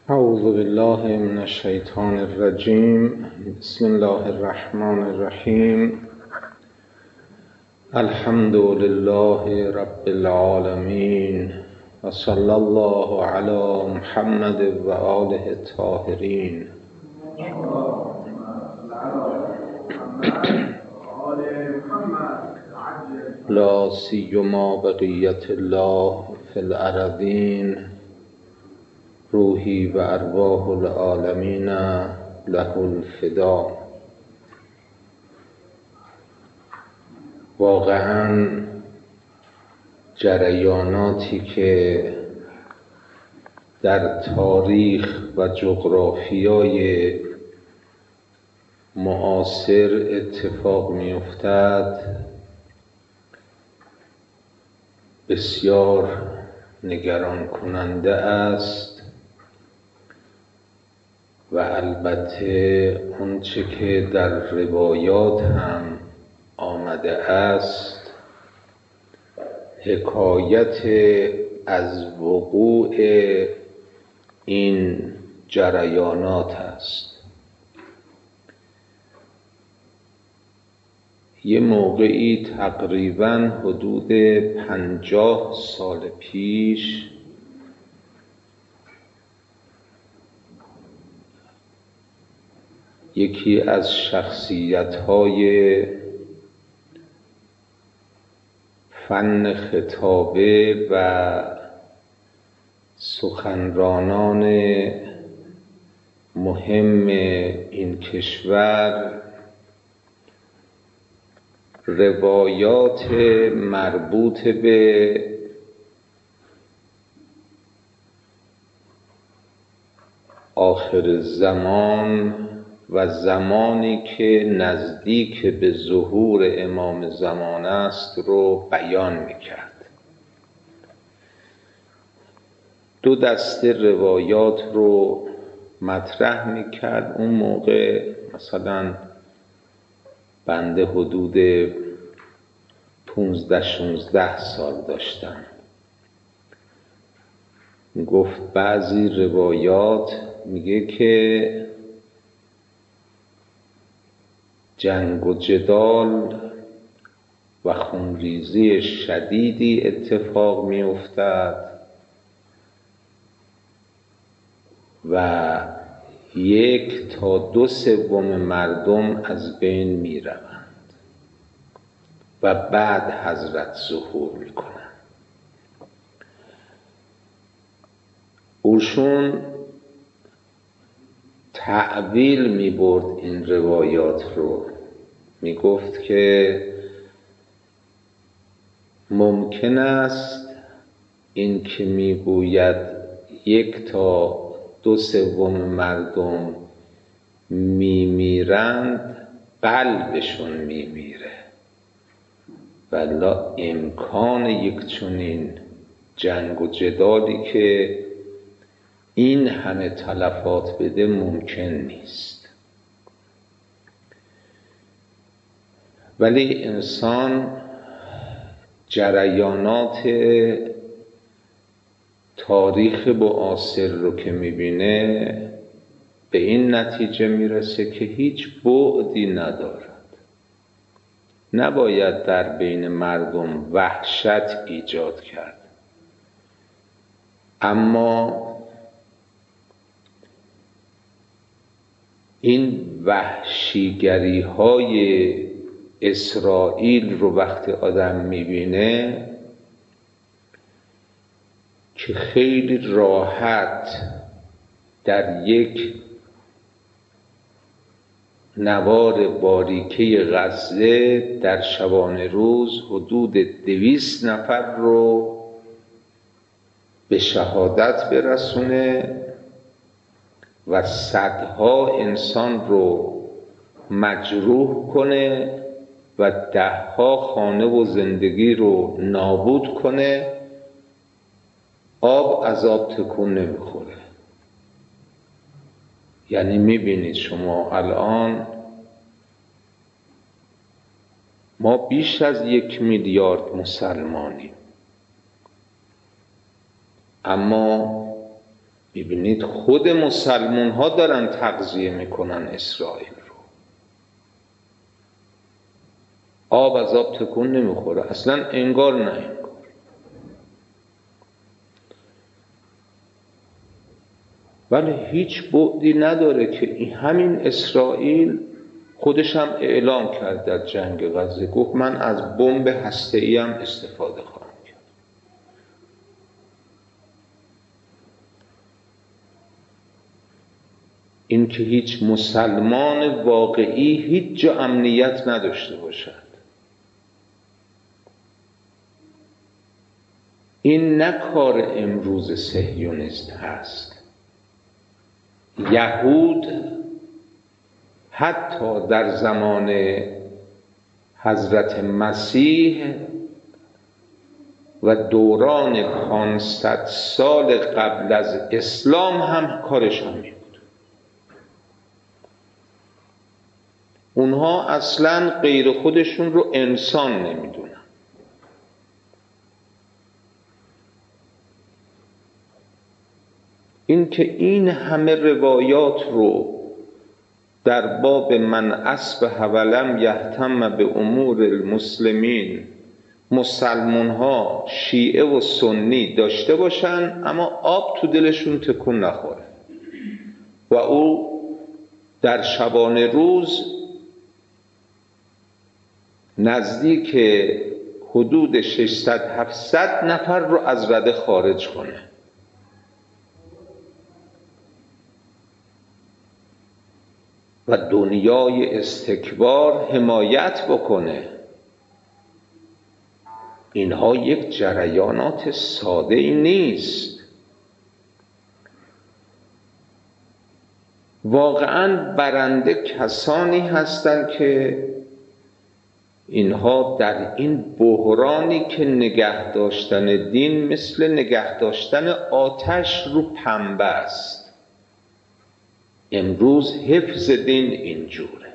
اعوذ بالله من الشیطان الرجیم. بسم الله الرحمن الرحیم. الحمد لله رب العالمین و صلی الله علی محمد و آله الطاهرین. لا سیما بقیت الله فی الارضین، روحی و ارواح العالمین له الفدا. واقعا جریاناتی که در تاریخ و جغرافیای معاصر اتفاق می‌افتد بسیار نگران کننده است و البته آنچه که در روایات هم آمده است حکایت از وقوع این جریانات است. یه موقعی تقریباً حدود 50 سال پیش یکی از شخصیت‌های فن خطابه و سخنرانان مهم این کشور روایات مربوط به آخر زمان و زمانی که نزدیک به ظهور امام زمان است رو بیان میکرد. دو دسته روایات رو مطرح میکرد. اون موقع مثلا بنده حدود 15-16 سال داشتم. گفت بعضی روایات میگه که جنگ و جدال و خونریزی شدیدی اتفاق می افتد و 1 تا 2/3 مردم از بین می روند و بعد حضرت ظهور می کنند. اوشون تعویل می برد این روایات رو. می گفت که ممکن است این که می گوید 1 تا 2/3 مردم می میرند قلبشون می میره، ولی امکان یک چنین جنگ و جدالی که این همه تلفات بده ممکن نیست. ولی انسان جریانات تاریخ معاصر رو که میبینه به این نتیجه میرسه که هیچ بعدی ندارد. نباید در بین مردم وحشت ایجاد کرد، اما این وحشیگری های اسرائیل رو وقتی آدم میبینه که خیلی راحت در یک نوار باریکه غزه در شبانه روز حدود 200 نفر رو به شهادت برسونه و صدها انسان رو مجروح کنه و 10ها خانه و زندگی رو نابود کنه، آب از آب تکون نمیخوره. یعنی میبینید شما الان ما بیش از 1 میلیارد مسلمانیم، اما ببینید خود مسلمان ها دارن تغذیه میکنن اسرائیل رو. آب از آب تکون نمیخوره اصلا، انگار نه انگار. ولی هیچ بعدی نداره که همین اسرائیل خودش هم اعلام کرد در جنگ غزه، گفت من از بمب هسته‌ای هم استفاده خواهم کرد. این که هیچ مسلمان واقعی هیچ جا امنیت نداشته باشد، این نه کار امروز صهیونیست هست. یهود حتی در زمان حضرت مسیح و دوران 500 سال قبل از اسلام هم کارش همین بود. اونها اصلاً غیر خودشون رو انسان نمیدونن. این که این همه روایات رو در باب من اصبح ولم یهتم به امور المسلمین مسلمان ها شیعه و سنی داشته باشن اما آب تو دلشون تکون نخوره و او در شبانه روز نزدیک حدود 600-700 نفر رو از رده خارج کنه و دنیای استکبار حمایت بکنه. اینها یک جریانات ساده ای نیست. واقعاً برنده کسانی هستند که اینها در این بحرانی که نگه داشتن دین مثل نگه داشتن آتش رو پنبه است. امروز حفظ دین اینجوره.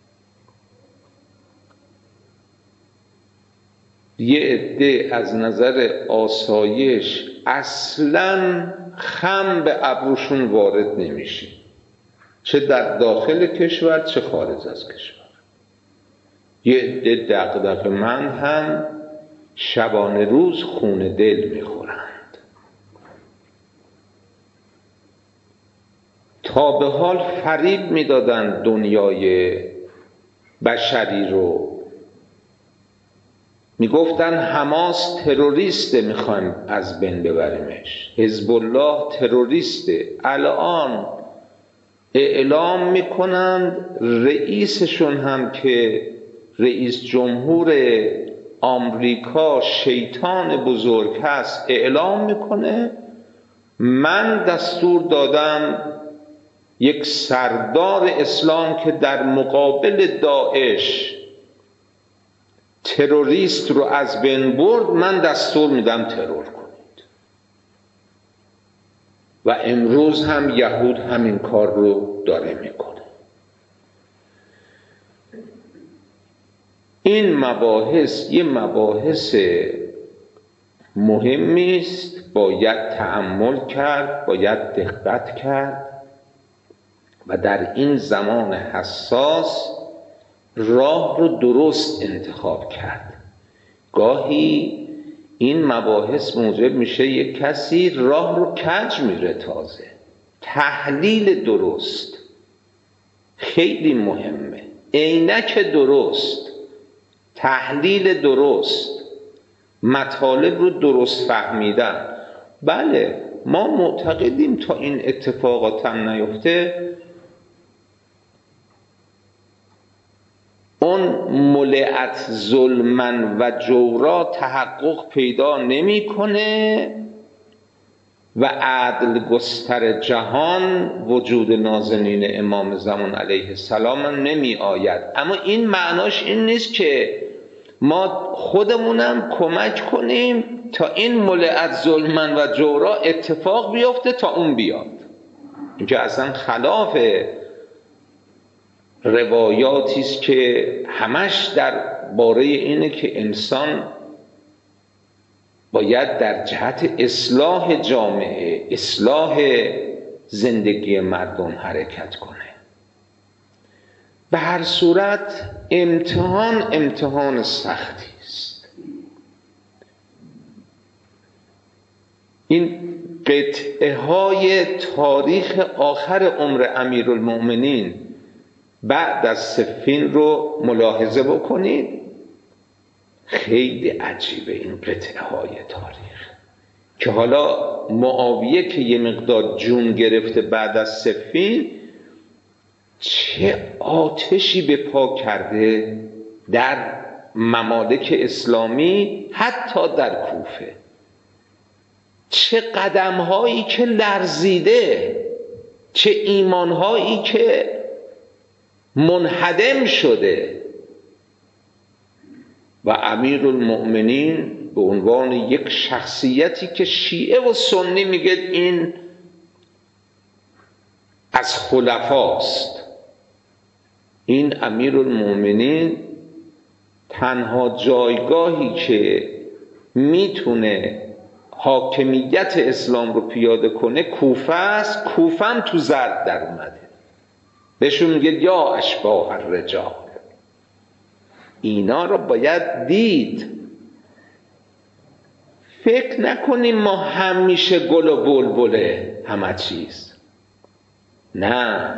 یه عده از نظر آسایش اصلاً خم به ابروشون وارد نمیشه، چه در داخل کشور چه خارج از کشور. یه عده دغدغه‌مند هم شبانه روز خون دل میخورند. تا به حال فریب میدادن دنیای بشری رو، میگفتن حماس تروریسته میخوایم از بین ببریمش، حزب الله تروریسته. الان اعلام میکنند رئیسشون هم که رئیس جمهور آمریکا شیطان بزرگ هست اعلام میکنه من دستور دادم یک سردار اسلام که در مقابل داعش تروریست رو از بین برد، من دستور میدم ترور کنید. و امروز هم یهود همین کار رو داره میکنه. این مباحث یه مباحث مهمی است، باید تأمل کرد، باید دقت کرد و در این زمان حساس راه رو درست انتخاب کرد. گاهی این مباحث موجب میشه یک کسی راه رو کج میره. تازه تحلیل درست خیلی مهمه، عینک درست، تحلیل درست، مطالب رو درست فهمیدن. بله ما معتقدیم تا این اتفاقات هم نیفته اون ملئت ظلمن و جورا تحقق پیدا نمیکنه و عدل گستر جهان وجود نازنین امام زمان علیه السلام نمی آید. اما این معناش این نیست که ما خودمونم کمک کنیم تا این ملئت ظلمن و جورا اتفاق بیفته تا اون بیاد. اینجا اصلا خلاف روایاتی است که همش در باره اینه که انسان باید در جهت اصلاح جامعه، اصلاح زندگی مردم حرکت کنه. به هر صورت امتحان سختی است. این قطعه های تاریخ آخر عمر امیرالمؤمنین بعد از صفین رو ملاحظه بکنید. خیلی عجیبه این قطعه های تاریخ که حالا معاویه که یه مقدار جون گرفته بعد از صفین، چه آتشی به پا کرده در ممالک اسلامی، حتی در کوفه. چه قدم‌هایی که لرزیده، چه ایمان‌هایی که منهدم شده. و امیرالمؤمنین به عنوان یک شخصیتی که شیعه و سنی میگه این از خلفاست، این امیرالمؤمنین تنها جایگاهی که میتونه حاکمیت اسلام رو پیاده کنه کوفه است. کوفه هم تو زرد در اومده، بهشون میگه یا اشباح الرجال. اینا رو باید دید. فکر نکنیم ما همیشه گل و بلبله همه چیز، نه.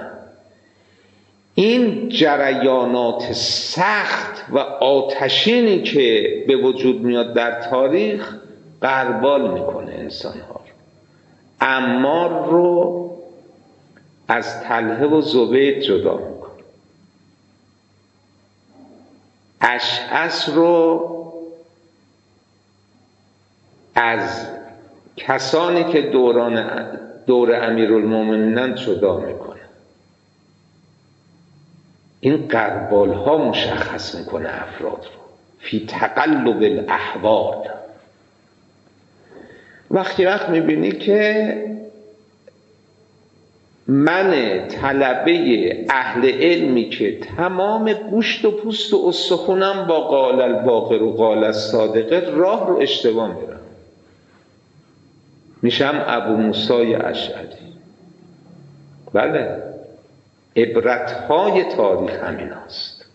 این جریانات سخت و آتشینی که به وجود میاد در تاریخ غربال میکنه انسانها رو. عمار رو از طلحه و زبید جدا میکنه، اشعث رو از کسانی که دور امیرالمؤمنین جدا میکنه. این غربال ها مشخص میکنه افراد رو فی تقلب الاحوال. وقت میبینی که من طلبه اهل علمی که تمام گوشت و پوست و استخونم با قال الباقر و قال الصادقه راه رو اشتباه میرم، میشم ابو موسی اشعری. بله، عبرتهای تاریخ همین هست.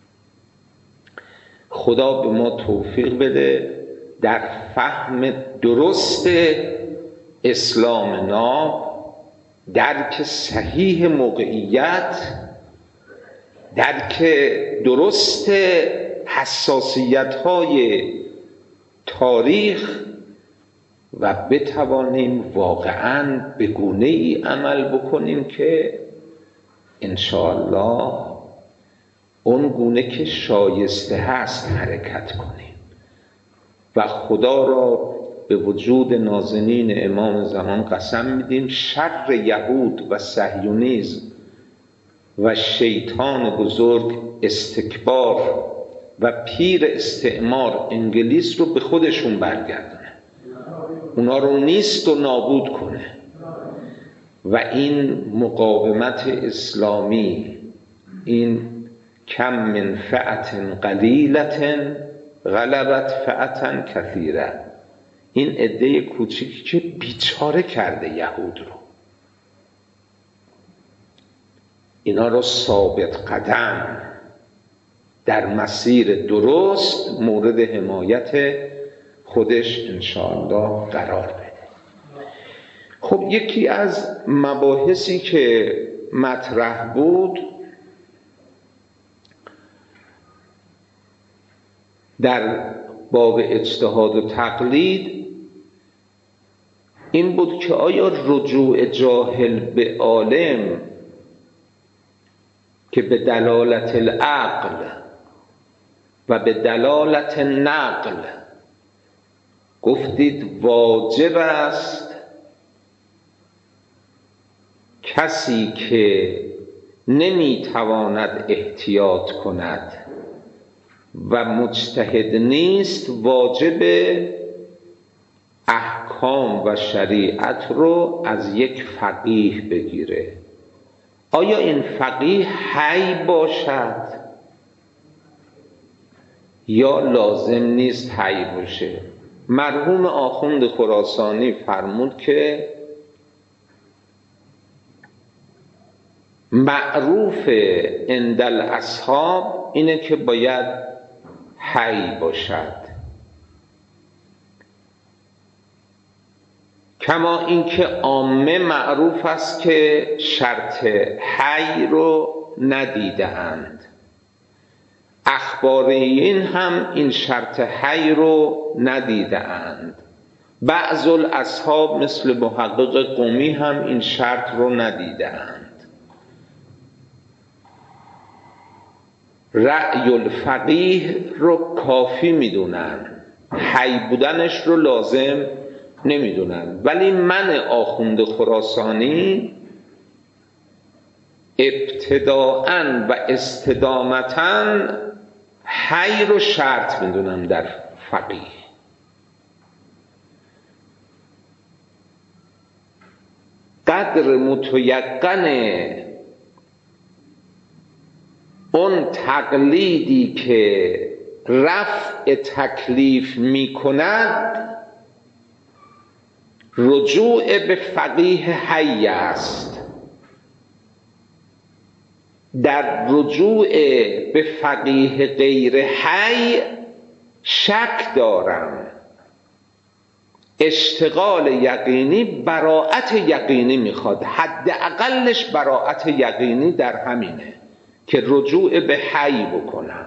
خدا به ما توفیق بده در فهم درست اسلام ناب، درک صحیح موقعیت، درک درست حساسیت‌های تاریخ و بتوانیم واقعاً به گونه‌ای عمل بکنیم که انشاءالله اون گونه که شایسته هست حرکت کنیم و خدا را به وجود نازنین امام زمان قسم میدیم شر یهود و صهیونیسم و شیطان بزرگ استکبار و پیر استعمار انگلیس رو به خودشون برگردونه، اونا رو نیست و نابود کنه و این مقاومت اسلامی، این کم من فئة قلیلة غلبت فئة کثیرة، این عده کوچیکی که بیچاره کرده یهود رو، اینا رو ثابت قدم در مسیر درست مورد حمایت خودش انشاءالله قرار بده. خب یکی از مباحثی که مطرح بود در باب اجتهاد و تقلید این بود که آیا رجوع جاهل به عالم که به دلالت العقل و به دلالت نقل گفتید واجب است، کسی که نمیتواند احتیاط کند و مجتهد نیست واجب احکام و شریعت رو از یک فقیه بگیره. آیا این فقیه حی باشد یا لازم نیست حی باشه؟ مرحوم آخوند خراسانی فرمود که معروف عند الاصحاب اینه که باید حی باشد، کما اینکه عامه معروف است که شرط حی رو ندیده اند. اخباریین هم این شرط حی رو ندیده اند. بعض الاصحاب مثل محقق قمی هم این شرط رو ندیده اند. رأی الفقیه رو کافی میدونن، حی بودنش رو لازم نمیدونن. ولی من آخوند خراسانی ابتداءً و استدامتاً حی رو شرط میدونم در فقیه. قدر متیقن اون تقلیدی که رفع تکلیف میکند رجوع به فقیه حی است. در رجوع به فقیه غیر حی شک دارم. اشتغال یقینی براءت یقینی میخواد، حداقلش براءت یقینی در همینه که رجوع به حی بکنم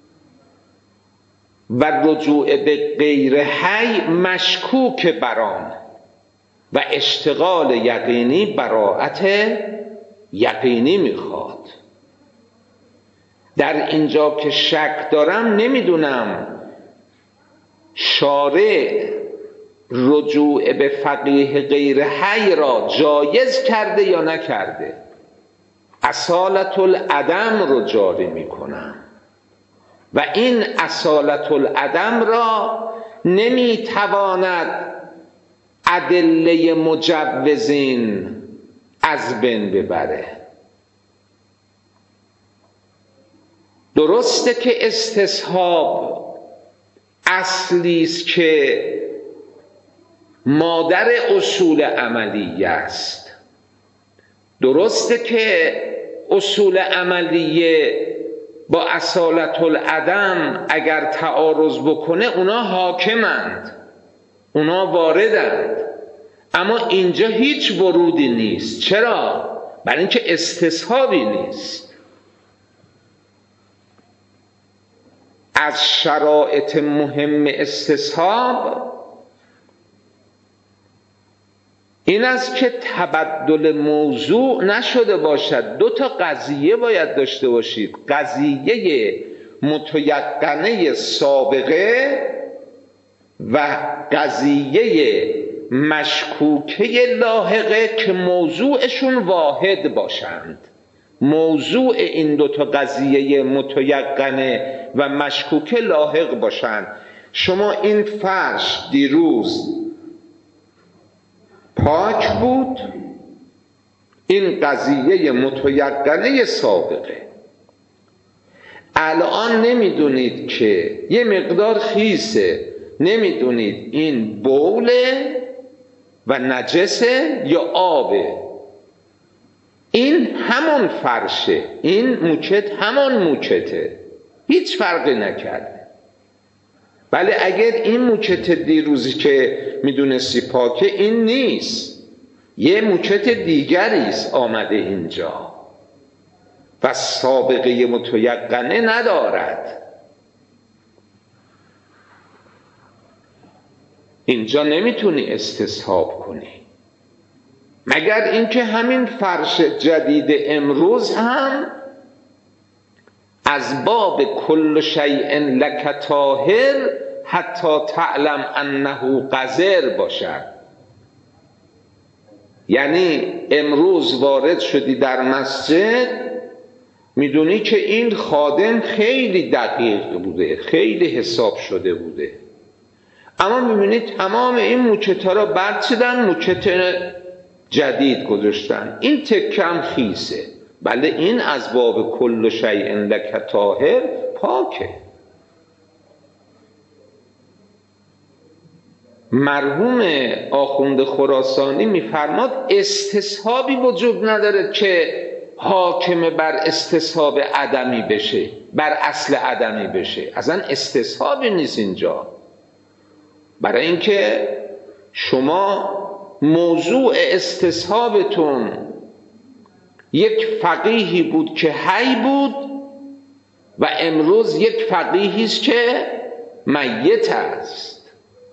و رجوع به غیر حی مشکوک برام و اشتغال یقینی براءت یقینی میخواد. در اینجا که شک دارم نمیدونم شارع رجوع به فقیه غیر حی را جایز کرده یا نکرده. اصالت العدم رو جاری میکنم و این اصالت العدم را نمیتواند ادله مجوزین از بین ببره. درسته که استصحاب اصلی است که مادر اصول عملیه است. درسته که اصول عملیه با اصالت العدم اگر تعارض بکنه اونا حاکمند، اونا واردند، اما اینجا هیچ ورودی نیست. چرا؟ برای اینکه استصحابی نیست. از شرایط مهم استصحاب این است که تبدل موضوع نشده باشد. دو تا قضیه باید داشته باشید، قضیه متیقنه سابقه و قضیه مشکوکه لاحقه که موضوعشون واحد باشند. موضوع این دو تا قضیه متیقنه و مشکوکه لاحق باشند. شما این فرش دیروز پاک بود، این قضیه متیقنه سابقه. الان نمیدونید که یه مقدار خیسه، نمیدونید این بوله و نجسه یا آبه. این همون فرشه، این موکت همون موکته، هیچ فرقی نکرده. بله اگر این موکت دیروزی که میدونستی پاکه این نیست، یه موکت دیگریست آمده اینجا و سابقه متیقنه ندارد. اینجا نمیتونی استصحاب کنی مگر اینکه همین فرش جدید امروز هم از باب کل شیء لک طاهر حتی تعلم انه قذر باشد. یعنی امروز وارد شدی در مسجد، میدونی که این خادم خیلی دقیق بوده، خیلی حساب شده بوده، اما میبینی تمام این موکت‌ها را برچیدن، موکت جدید گذاشتن، این تکم خیسه. بله این از باب کل شیء لک طاهر پاکه. مرحوم آخوند خراسانی میفرماد استصحابی وجود نداره که حاکم بر استصحاب عدمی بشه، بر اصل عدمی بشه. اصلا استصحابی نیست اینجا. برای اینکه شما موضوع استصحابتون یک فقیهی بود که حی بود و امروز یک فقیهی است که میت است.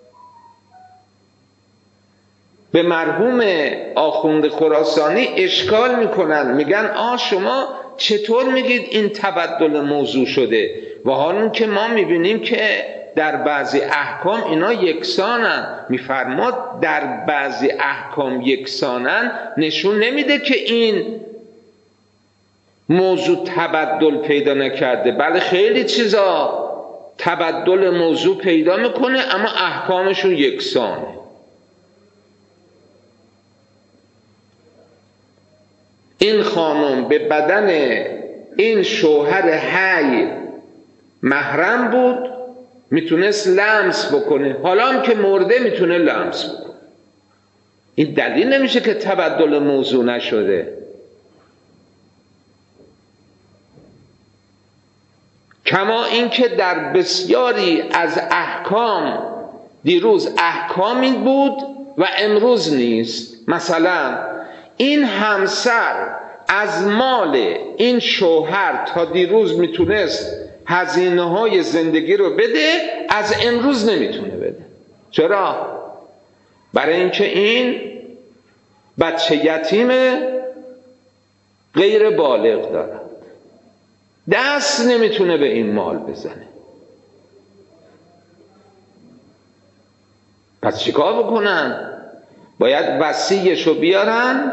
به مرحوم آخوند خراسانی اشکال میکنن، میگن شما چطور میگید این تبدل موضوع شده و حالا که ما میبینیم که در بعضی احکام اینا یکسانن. میفرماد در بعضی احکام یکسانن نشون نمیده که این موضوع تبدل پیدا نکرده، بله خیلی چیزا تبدل موضوع پیدا میکنه اما احکامشون یکسانه. این خانم به بدن این شوهر حی محرم بود، میتونست لمس بکنه، حالا هم که مرده میتونه لمس بکنه. این دلیل نمیشه که تبدل موضوع نشده. کما اینکه در بسیاری از احکام دیروز احکامی بود و امروز نیست. مثلا این همسر از مال این شوهر تا دیروز میتونست هزینه‌های زندگی رو بده، از امروز نمیتونه بده. چرا؟ برای اینکه این بچه یتیم غیر بالغ دارد، دست نمیتونه به این مال بزنه. پس چیکار بکنن؟ باید وصیشو بیارن،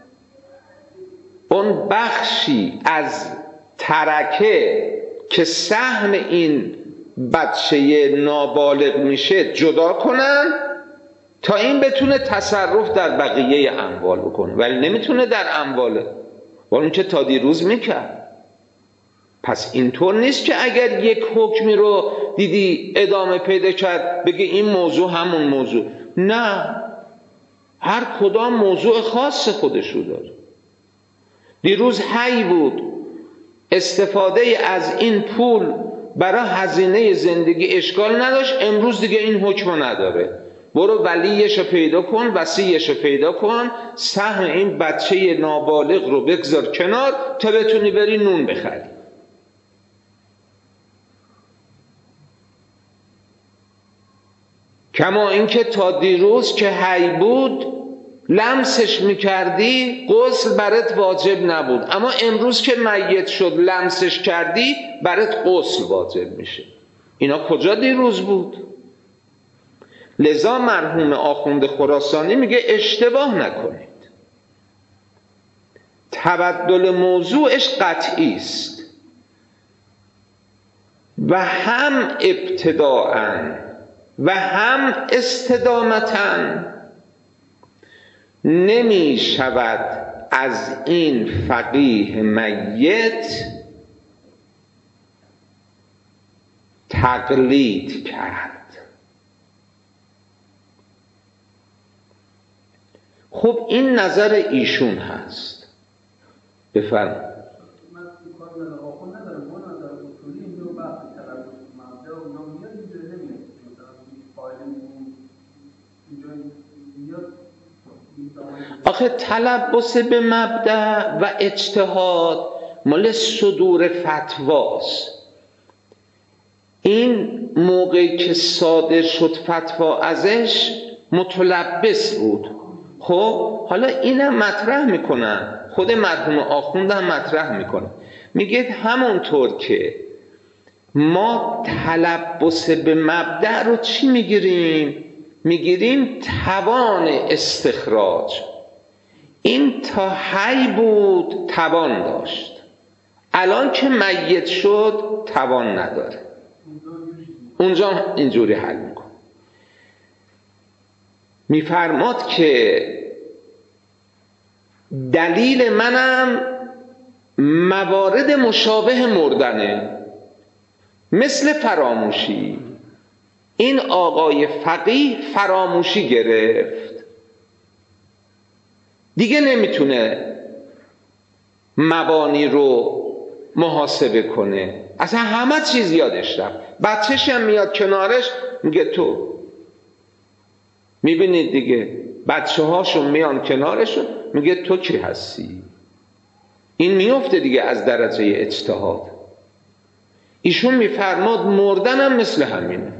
اون بخشی از ترکه که سهم این بچه نابالغ میشه جدا کنن تا این بتونه تصرف در بقیه اموال بکنه، ولی نمیتونه در اموال اون که تا دیروز میکرد. پس اینطور نیست که اگر یک حکمی رو دیدی ادامه پیدا کرد بگی این موضوع همون موضوع. نه، هر کدام موضوع خاص خودشو داره. دیروز حی بود، استفاده از این پول برای هزینه زندگی اشکال نداشت، امروز دیگه این حکم نداره. برو ولیشو پیدا کن، وصیشو پیدا کن، سهم این بچه نابالغ رو بگذار کنار تا بتونی بری نون بخری. کما اینکه تا دیروز که حی بود لمسش میکردی غسل برات واجب نبود، اما امروز که میت شد لمسش کردی برات غسل واجب میشه. اینا کجا دیروز بود؟ لذا مرحوم آخوند خراسانی میگه اشتباه نکنید، تبدل موضوعش قطعی است و هم ابتداءً و هم استدامتاً نمی شود از این فقیه میت تقلید کرد. خب این نظر ایشون هست. بفرمایید. آخه تلبس به مبدأ و اجتهاد مال صدور فتواست. این موقعی که صادر شد فتوا ازش متلبس بود. خب حالا اینم مطرح میکنن، خود مرحوم آخوند هم مطرح میکنه، میگه همونطور که ما تلبس به مبدأ رو چی میگیریم؟ میگیریم توان استخراج. این تا حی بود توان داشت، الان که میت شد توان نداره. اونجا اینجوری حل میکن. میفرماد که دلیل منم موارد مشابه مردنه، مثل فراموشی. این آقای فقیه فراموشی گرفت، دیگه نمیتونه مبانی رو محاسبه کنه، اصلا همه چیز یادش رفت. بچه‌ش هم میاد کنارش میگه تو، میبینید دیگه بچه هاشون میان کنارشون میگه تو کی هستی؟ این میفته دیگه از درجه اجتهاد. ایشون میفرماد مردن هم مثل همینه.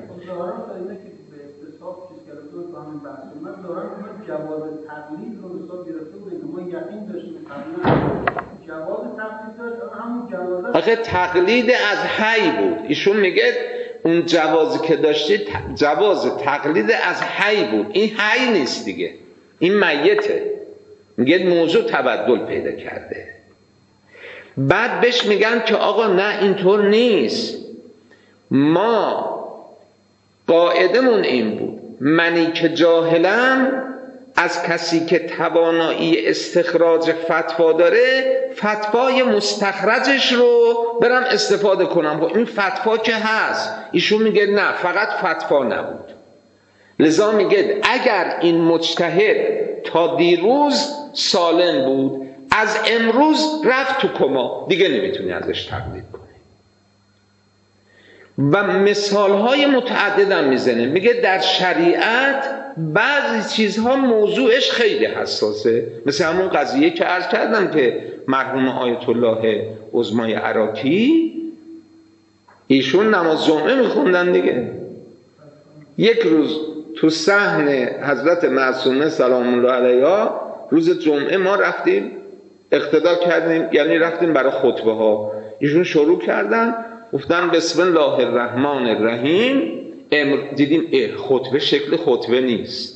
جواز تقلید رو حساب گرفته بود که ما یقین داشتیم جواز تقلید داشت، همون جواز آخه تقلید از حی بود. ایشون میگه اون جوازی که داشتی جواز تقلید از حی بود، این حی نیست دیگه، این میته. میگه موضوع تبدل پیدا کرده. بعد بهش میگن که آقا نه اینطور نیست، ما قاعدمون این بود منی که جاهلم از کسی که توانایی استخراج فتوا داره فتوای مستخرجش رو برم استفاده کنم. این فتوا که هست. ایشون میگه نه، فقط فتوا نبود. لذا میگه اگر این مجتهد تا دیروز سالم بود، از امروز رفت تو کما، دیگه نمیتونی ازش تقلید کنی. و مثالهای متعددم میزنه. میگه در شریعت بعضی چیزها موضوعش خیلی حساسه، مثل همون قضیه که عرض کردم که مرحوم آیت الله عظمای عراقی ایشون نماز جمعه میخوندن دیگه. یک روز تو صحن حضرت معصومه سلام الله علیها روز جمعه ما رفتیم اقتدا کردیم، یعنی رفتیم برای خطبه ها. ایشون شروع کردن گفتن بسم الله الرحمن الرحیم. دیدیم خطبه شکل خطبه نیست.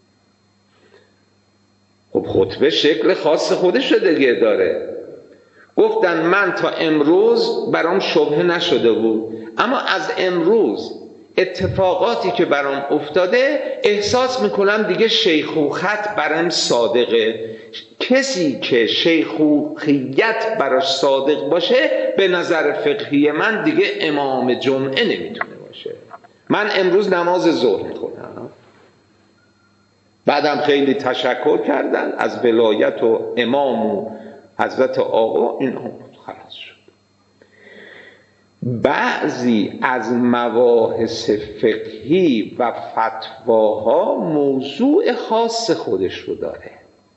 خب خطبه شکل خاص خودش رو دیگه داره. گفتن من تا امروز برام شبهه نشده بود، اما از امروز اتفاقاتی که برام افتاده احساس میکنم دیگه شیخوخت برام صادقه. کسی که شیخوخیت براش صادق باشه به نظر فقهی من دیگه امام جمعه نمیتونه باشه. من امروز نماز ظهر میخونم. بعدم خیلی تشکر کردن از ولایت و امام و حضرت آقا، این خلاص شد. بعضی از مباحث فقهی و فتواها موضوع خاص خودش رو داره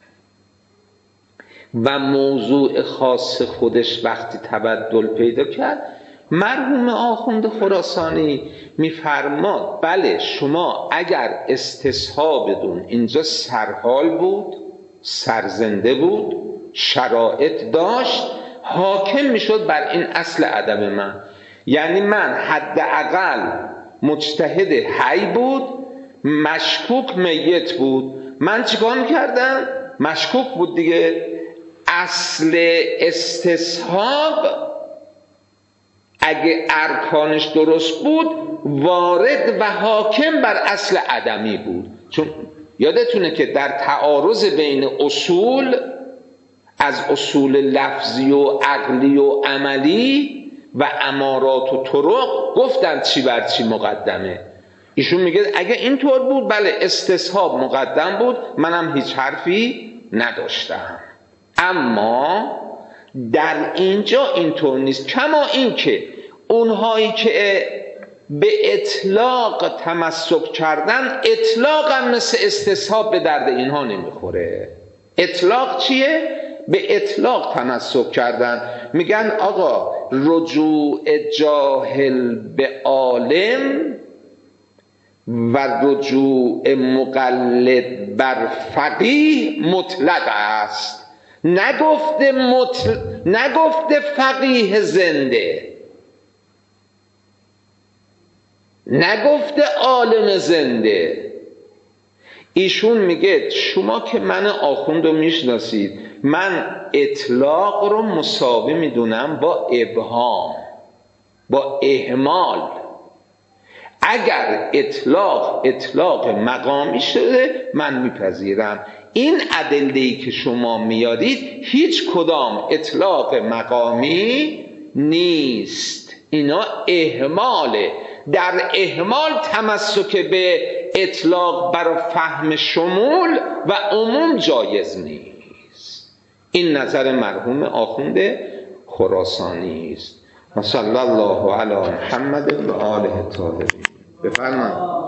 و موضوع خاص خودش وقتی تبدل پیدا کرد، مرحوم آخوند خراسانی میفرماد بله شما اگر استصحابتون اینجا سرحال بود، سرزنده بود، شرایط داشت، حاکم میشد بر این اصل عدم من. یعنی من حداقل مجتهد حی بود، مشکوک میت بود، من چیکار میکردم؟ مشکوک بود دیگه. اصل استصحاب اگه ارکانش درست بود وارد و حاکم بر اصل عدمی بود. چون یادتونه که در تعارض بین اصول، از اصول لفظی و عقلی و عملی و امارات و طرق گفتن چی بر چی مقدمه. ایشون میگه اگه اینطور بود بله استصحاب مقدم بود، منم هیچ حرفی نداشتم. اما در اینجا اینطور نیست. کما این که اونهایی که به اطلاق تمسک کردن، اطلاق هم مثل استصحاب به درد اینها نمیخوره. اطلاق چیه؟ به اطلاق تمسک کردن. میگن آقا رجوع جاهل به عالم و رجوع مقلد بر فقیه مطلق است. نگفته فقیه زنده، نگفته عالم زنده. ایشون میگه شما که من آخوند رو میشناسید، من اطلاق رو مساوی میدونم با ابهام، با اهمال. اگر اطلاق مقامی شده من میپذیرم. این ادله‌ای که شما میارید هیچ کدام اطلاق مقامی نیست، اینا اهماله. در اهمال تمسک به اطلاق برای فهم شمول و عموم جایز نیست. این نظر مرحوم آخوند خراسانی است. و صلی الله علی محمد و آله الطاهرین. بفرمایید.